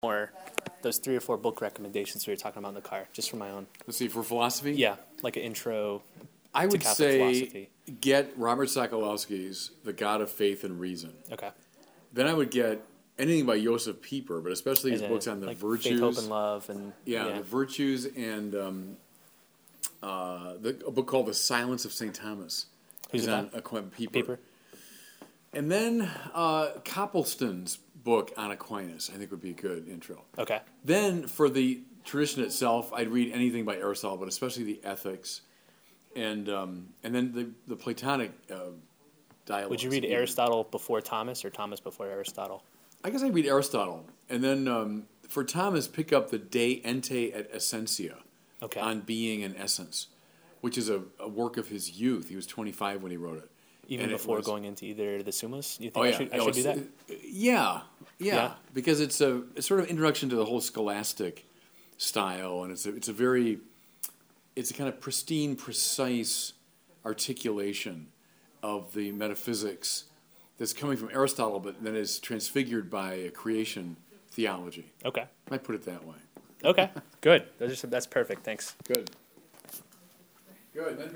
more those 3 or 4 book recommendations we were talking about in the car, just for my own. Let's see, for philosophy? Yeah, like an intro I to would Catholic say philosophy. get Robert Sokolowski's The God of Faith and Reason. Okay. Then I would get anything by Josef Pieper, but especially his And books on the like virtues. Faith, Hope, and Love. And, the virtues, and a book called The Silence of St. Thomas. Who's on Pieper. And then Copleston's book on Aquinas, I think, would be a good intro. Okay. Then for the tradition itself, I'd read anything by Aristotle, but especially the Ethics, and then the Platonic dialogues. Would you read Aristotle before Thomas or Thomas before Aristotle? I guess I'd read Aristotle. And then for Thomas, pick up the De Ente et Essentia on being and essence, which is a work of his youth. He was 25 when he wrote it. Even before going into either the Summas? You think I should do that? Yeah, because it's a sort of introduction to the whole scholastic style, and it's a kind of pristine, precise articulation of the metaphysics that's coming from Aristotle, but then is transfigured by a creation theology. Okay. I might put it that way. Okay, good. That's perfect. Thanks. Good.